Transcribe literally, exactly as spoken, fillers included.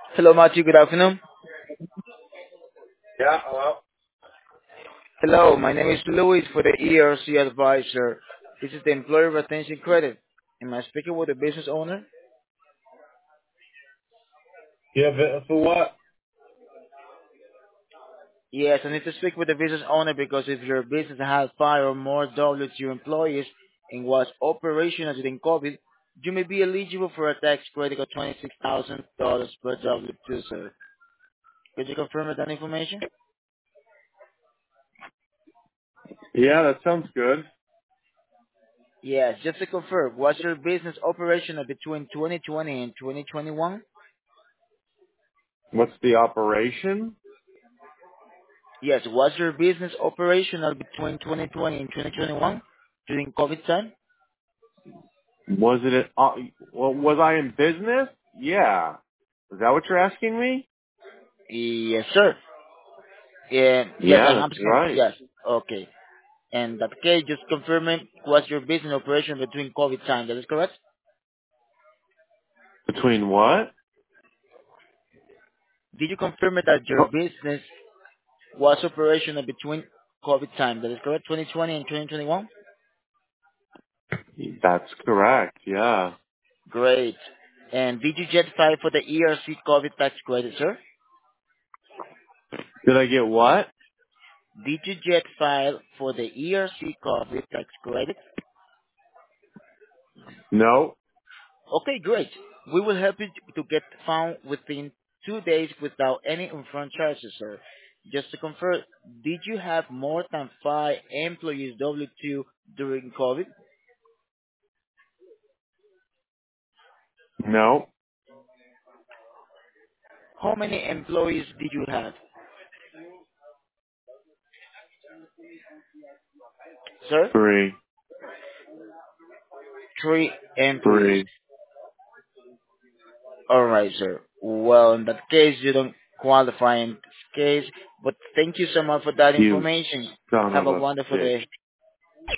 Hello, Matthew. Good afternoon. Yeah, well, Hello, my name is Louis for the E R C Advisor. This is the Employer Retention Credit. Am I speaking with the business owner? yeah, but for what? Yes, I need to speak with the business owner because if your business has five or more W two employees and was operational during COVID, you may be eligible for a tax credit of twenty-six thousand dollars per W two, sir. Could you confirm that information? Yeah, that sounds good. Yes, just to confirm, was your business operational between twenty twenty and twenty twenty-one? What's the operation? Yes. Was your business operational between twenty twenty and twenty twenty-one during COVID time? Was it? A, uh, well, was I in business? Yeah. Is that what you're asking me? Yes, sir. Yeah, yes, Yeah, I'm that's asking. right. Yes. Okay. And that case, just confirming, was your business operation between COVID time? That is correct? Between what? Did you confirm it that your Oh, business was operational between COVID time? That is correct? twenty twenty and twenty twenty-one? that's correct. Yeah. Great. And did you get filed for the E R C COVID tax credit, sir? Did I get what? Did you get filed for the E R C COVID tax credit? No. Okay, great. We will help you to get found within two days without any upfront charges, sir. Just to confirm, did you have more than five employees W two during COVID? No. How many employees did you have, sir? Three. Three employees. Three. All right, sir. Well, in that case, you don't qualify in this case, but thank you so much for that You information. son Have of a a wonderful bitch. day.